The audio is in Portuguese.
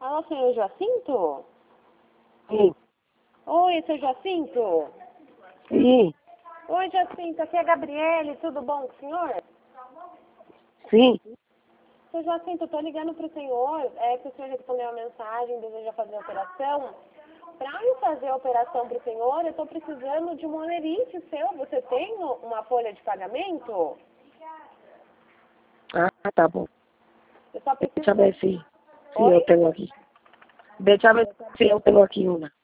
Alô, senhor Jacinto? Sim, Oi, seu Jacinto? sim, Oi, Jacinto, aqui é a Gabriele, tudo bom com o senhor? sim. Seu Jacinto, eu tô ligando pro senhor, que o senhor respondeu a mensagem, deseja fazer a operação. Para eu fazer a operação pro senhor, eu tô precisando de um olerite seu. Você tem uma folha de pagamento? Ah, tá bom. Eu só Deixa preciso... eu ver se eu Oi? tenho aqui. Deixa eu ver se eu tenho aqui uma.